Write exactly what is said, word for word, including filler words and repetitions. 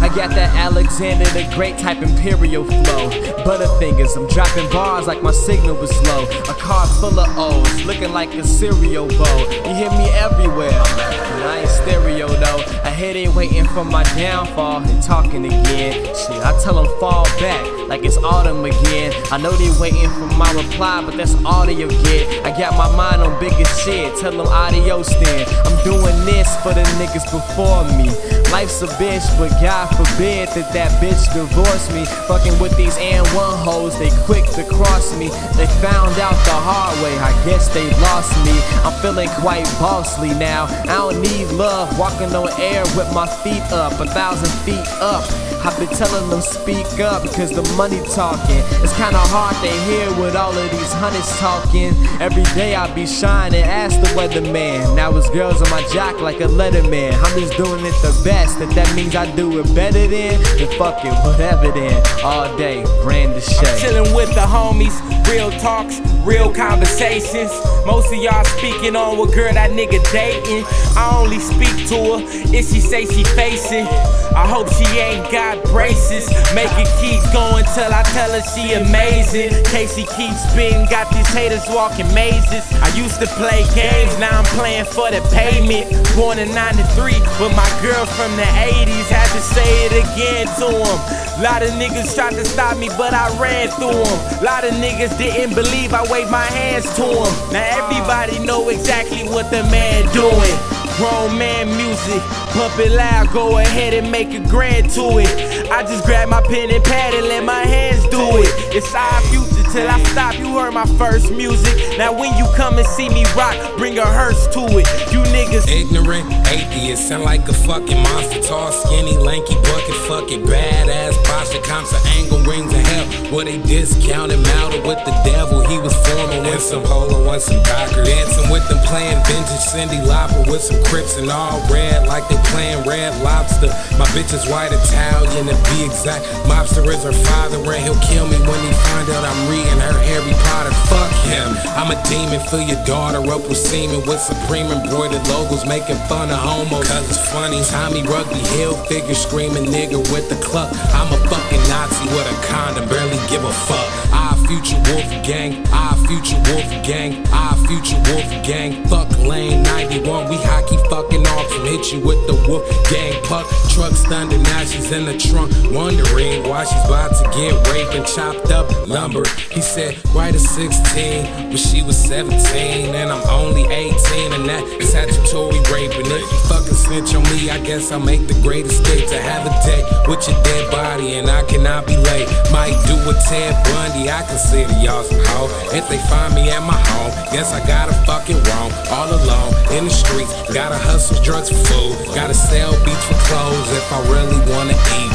got that Alexander the Great type imperial flow. Butterfingers, I'm dropping bars like my signal was low. A car full of O's, looking like a cereal bowl. You hear me everywhere, and I ain't stereo though. I hear they waiting for my downfall and talking again. Shit, I tell them fall back like it's autumn again. I know they waiting for my reply, but that's all they'll get. I got my mind on bigger shit, tell them adios then. I'm doing this for the niggas before me. Life's a bitch, but God forbid that that bitch divorce me. Fucking with these and one hoes, they quick to cross me. They found out the hard way, I guess they lost me. I'm feeling quite bossly now. I don't need love, walking on air with my feet up, a thousand feet up. I've been telling them speak up, cause the money talking. It's kinda hard to hear with all of these hundreds talking. Every day I be shining, ask the weatherman. Now it's girls on my jock like a letterman. I'm just doing it the best, if that means I do it better than, then fuck it, whatever then. All day, Brandon Shay. I'm chillin' with the homies, real talks, real conversations. Most of y'all speaking on what girl that nigga dating. I only speak to her if she say she facing. I hope she ain't got braces. Make it keep going till I tell her she amazing. Casey keeps spitting, got these haters walking mazes. I used to play games, now I'm playing for the payment. Born in ninety-three, but my girl from the eighties. Had to say it again to him. Lot of niggas tried to stop me, but I ran through them. Lot of niggas didn't believe I waved my hands to them. Now everybody know exactly what the man doing. Grown man music, pump it loud, go ahead and make a grand to it. I just grab my pen and pad and let my hands do it. It's our future till I stop, you heard my first music. Now when you come and see me rock, bring a hearse to it. You niggas ignorant, atheist, sound like a fucking monster. Tall, skinny, lanky, bucket, fucking badass posture. Comps of angle, rings of hell, where they discounted Mouter with the devil. He was forming with some polo, with some Docker. Dancing with them playing vintage Cindy Lauper with some Crips and all red like they playing Red Lobster. My bitch is white Italian to be exact. Mobster is her father and he'll kill me when he find out I'm reading her Harry Potter. Fuck him. I'm a demon, fill your daughter up with semen with Supreme embroidered logos making fun of homos. Cause it's funny. Tommy Rugby Hill figure screaming nigga with the cluck. I'm a fucking Nazi with a condom, barely give a fuck. Our future wolf gang, our future wolf gang, our future wolf gang. Fuck lane ninety-one, we hockey fucking off and hit you with the wolf gang puck. Truck's thunder, now she's in the trunk, wondering why she's about to get raped and chopped up lumber. He said, right at sixteen, but she was seventeen, and I'm only eighteen, and that is statutory rape. And if you fucking snitch on me, I guess I'll make the great escape to have a day with your dead body, and I cannot be late. Might do a Ted Bundy, I consider y'all some hoe. If they find me at my home, guess I got a fucking wrong. All alone in the streets, gotta hustle drugs for food, gotta sell beats for clothes if I really wanna eat.